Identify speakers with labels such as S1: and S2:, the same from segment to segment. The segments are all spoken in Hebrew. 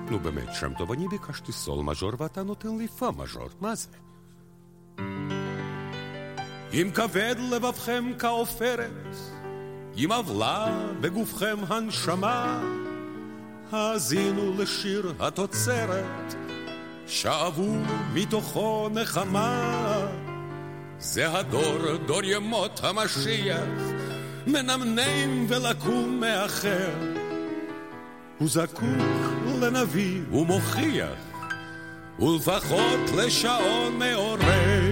S1: נו באמת, שם טוב, אני ביקשתי סול מז'ור ואתה נותן לי פה מז'ור, מה זה? אם כבד לבבכם כעופרת, אם עבלה בגופכם הנשמה, האזינו לשיר התוצרת, שאבו מתוכו נחמה. זה הדור, דור ימות המשיח, מנמנם ולקום מאחר. הוא זקוק לנביא ומוכיח, ולפחות לשעון מעורר.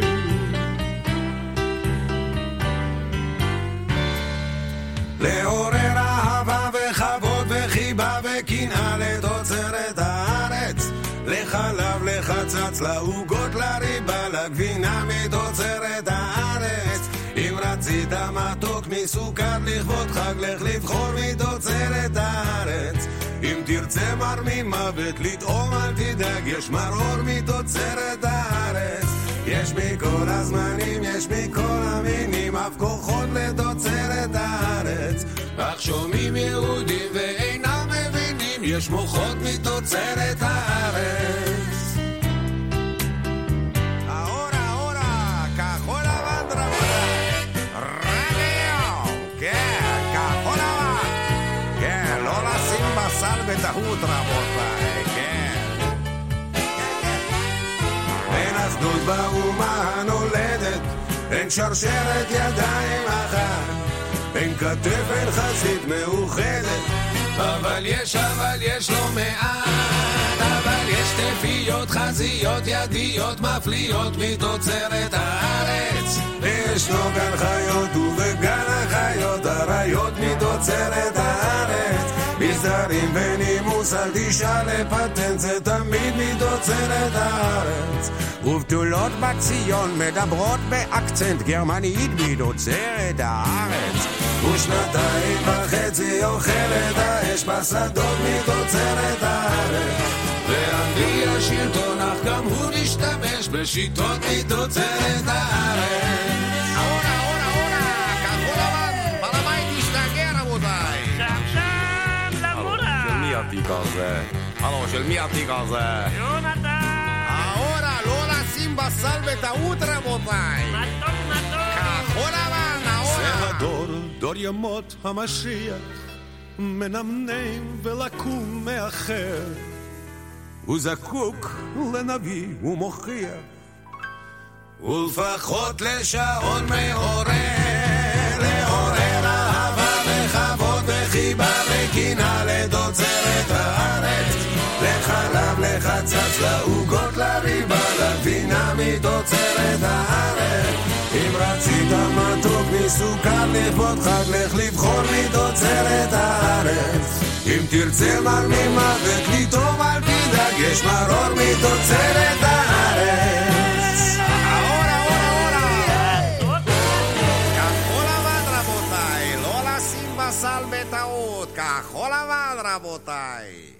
S2: לעורר אהבה וכבוד וחיבה וקנאה לתוצרת הארץ, לחלב, לחצץ, לעוגות, לריבה, לגבינה מתוצרת הארץ. אם רצית מתוק מסוכר לכבוד חג, לך לבחור מתוצרת הארץ. אם תרצה מר ממוות לטעום אל תדאג, יש מרור מתוצרת הארץ. יש מכל הזמנים, יש מכל המינים, אף כוחות לתוצרת הארץ. אך שומעים יהודים ואינם מבינים, יש מוחות מתוצרת הארץ. ahora, כחול לבן רבותיי, רדיו, כן, כחול לבן, כן, לא לשים בשר בטעות רבותיי, כן. אין אחדות באומה הנולדת, אין שרשרת ידיים אחת, אין כתף, אין חזית מאוחדת, אבל יש לא מעט, אבל יש תפיות, חזיות, ידיות מפליות מתוצרת הארץ. ישנו גן חיות ובגן החיות הריות מתוצרת הארץ. מסדרים ונימוס אל תשאל לפטנט, זה תמיד מתוצרת הארץ. ובתולות בציון מדברות באקצנט גרמנית מתוצרת הארץ. ושנתיים וחצי אוכלת האש בשדות מתוצרת הארץ. ואנגלי השלטון אך גם הוא נשתמש בשיטות מתוצרת הארץ. אורה, כחול לבן, ברמאי תשתגע רבותיי.
S3: שם למורה.
S4: של מי התיק הזה? הלו, של מי התיק הזה?
S3: יונתן.
S2: אורה, לא לשים בסל בטעות רבותיי.
S3: מתוק.
S2: כחול לבן, אורה.
S1: זה הדור, דור ימות המשיח, מנמנם ולקום מאחר. הוא זקוק לנביא ומוכיח,
S2: ולפחות לשעון מעורר, לעורר אהבה וכבוד וחיבה וקנאה לתוצרת הארץ. לחלב, לחצץ, לעוגות, לריבה, לגבינה מתוצרת הארץ. אם רצית מתוק מסוכר לכבוד חג, לך לבחור מתוצרת הארץ. אם תרצה מר ממוות לטעום אל תדאג, יש מרור מתוצרת הארץ. אורה, כחול לבן רבותיי, לא לשים בסל בטעות, כחול לבן רבותיי.